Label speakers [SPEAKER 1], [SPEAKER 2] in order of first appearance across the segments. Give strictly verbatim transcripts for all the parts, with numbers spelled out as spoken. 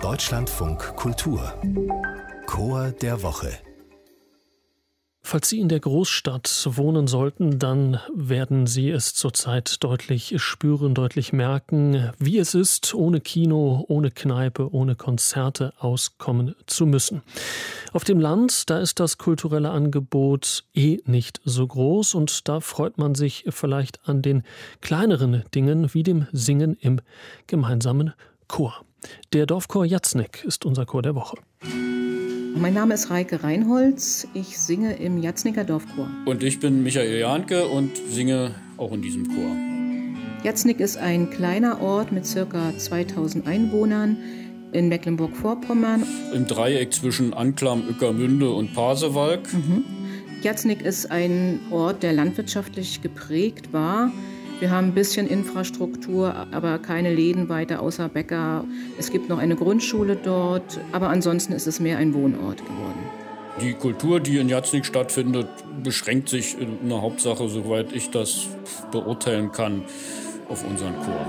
[SPEAKER 1] Deutschlandfunk Kultur Chor der Woche.
[SPEAKER 2] Falls Sie in der Großstadt wohnen sollten, dann werden Sie es zurzeit deutlich spüren, deutlich merken, wie es ist, ohne Kino, ohne Kneipe, ohne Konzerte auskommen zu müssen. Auf dem Land, da ist das kulturelle Angebot eh nicht so groß und da freut man sich vielleicht an den kleineren Dingen wie dem Singen im gemeinsamen Chor. Der Dorfchor Jatznick ist unser Chor der Woche.
[SPEAKER 3] Mein Name ist Reike Reinholz, ich singe im Jatznicker Dorfchor.
[SPEAKER 4] Und ich bin Michael Jahnke und singe auch in diesem Chor.
[SPEAKER 3] Jatznick ist ein kleiner Ort mit ca. zweitausend Einwohnern in Mecklenburg-Vorpommern.
[SPEAKER 4] Im Dreieck zwischen Anklam, Ueckermünde und Pasewalk.
[SPEAKER 3] Mhm. Jatznick ist ein Ort, der landwirtschaftlich geprägt war. Wir haben ein bisschen Infrastruktur, aber keine Läden weiter außer Bäcker. Es gibt noch eine Grundschule dort, aber ansonsten ist es mehr ein Wohnort geworden.
[SPEAKER 4] Die Kultur, die in Jatznick stattfindet, beschränkt sich in der Hauptsache, soweit ich das beurteilen kann, auf unseren Chor.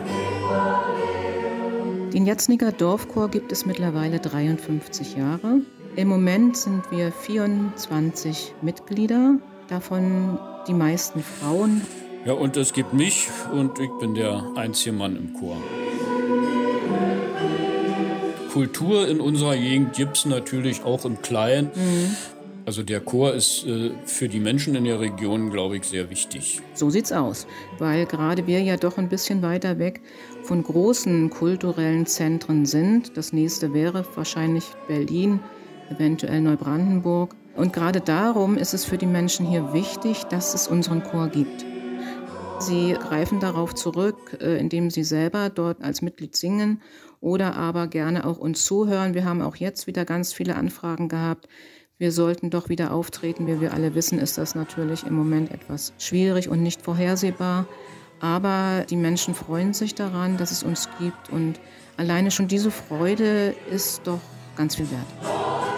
[SPEAKER 3] Den Jatznicker Dorfchor gibt es mittlerweile dreiundfünfzig Jahre. Im Moment sind wir vierundzwanzig Mitglieder, davon die meisten Frauen.
[SPEAKER 4] Ja, und es gibt mich und ich bin der einzige Mann im Chor. Kultur in unserer Gegend gibt es natürlich auch im Kleinen. Mhm. Also der Chor ist äh, für die Menschen in der Region, glaube ich, sehr wichtig.
[SPEAKER 3] So sieht's aus, weil gerade wir ja doch ein bisschen weiter weg von großen kulturellen Zentren sind. Das nächste wäre wahrscheinlich Berlin, eventuell Neubrandenburg. Und gerade darum ist es für die Menschen hier wichtig, dass es unseren Chor gibt. Sie greifen darauf zurück, indem sie selber dort als Mitglied singen oder aber gerne auch uns zuhören. Wir haben auch jetzt wieder ganz viele Anfragen gehabt. Wir sollten doch wieder auftreten. Wie wir alle wissen, ist das natürlich im Moment etwas schwierig und nicht vorhersehbar. Aber die Menschen freuen sich daran, dass es uns gibt. Und alleine schon diese Freude ist doch ganz viel wert.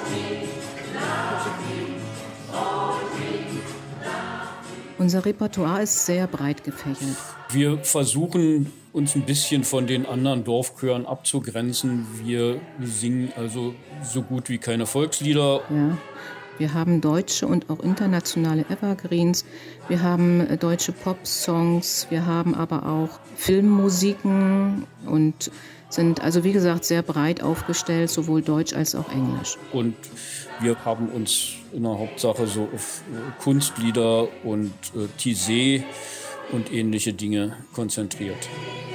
[SPEAKER 3] Unser Repertoire ist sehr breit gefächert.
[SPEAKER 4] Wir versuchen, uns ein bisschen von den anderen Dorfchören abzugrenzen. Wir singen also so gut wie keine Volkslieder.
[SPEAKER 3] Ja, wir haben deutsche und auch internationale Evergreens. Wir haben deutsche Pop-Songs. Wir haben aber auch Filmmusiken und sind also wie gesagt sehr breit aufgestellt, sowohl Deutsch als auch Englisch.
[SPEAKER 4] Und wir haben uns in der Hauptsache so auf Kunstlieder und äh, Tisé und ähnliche Dinge konzentriert.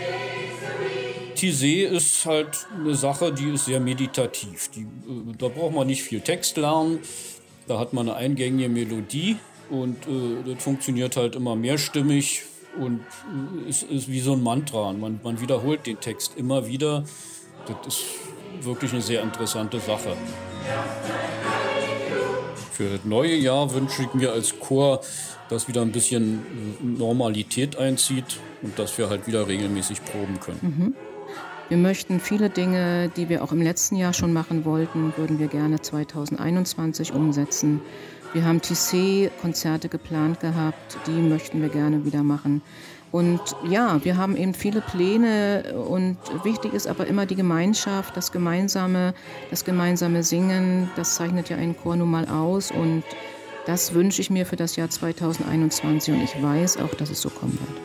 [SPEAKER 4] Tisé ist halt eine Sache, die ist sehr meditativ. Die, äh, da braucht man nicht viel Text lernen, da hat man eine eingängige Melodie und äh, das funktioniert halt immer mehrstimmig. Und es ist wie so ein Mantra. Man, man wiederholt den Text immer wieder. Das ist wirklich eine sehr interessante Sache. Für das neue Jahr wünsche ich mir als Chor, dass wieder ein bisschen Normalität einzieht und dass wir halt wieder regelmäßig proben können.
[SPEAKER 3] Mhm. Wir möchten viele Dinge, die wir auch im letzten Jahr schon machen wollten, würden wir gerne zweitausendeinundzwanzig umsetzen. Wir haben Tisé-Konzerte geplant gehabt, die möchten wir gerne wieder machen. Und ja, wir haben eben viele Pläne und wichtig ist aber immer die Gemeinschaft, das gemeinsame, das gemeinsame Singen, das zeichnet ja einen Chor nun mal aus und das wünsche ich mir für das Jahr zweitausendeinundzwanzig und ich weiß auch, dass es so kommen wird.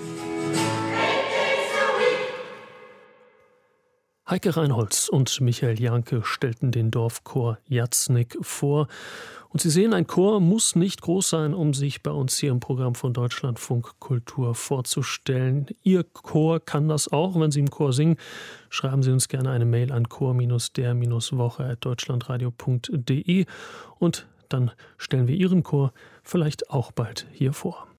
[SPEAKER 2] Heike Reinholz und Michael Jahnke stellten den Dorfchor Jatznick vor. Und Sie sehen, ein Chor muss nicht groß sein, um sich bei uns hier im Programm von Deutschlandfunk Kultur vorzustellen. Ihr Chor kann das auch. Wenn Sie im Chor singen, schreiben Sie uns gerne eine Mail an chor der woche at deutschlandradio punkt de und dann stellen wir Ihren Chor vielleicht auch bald hier vor.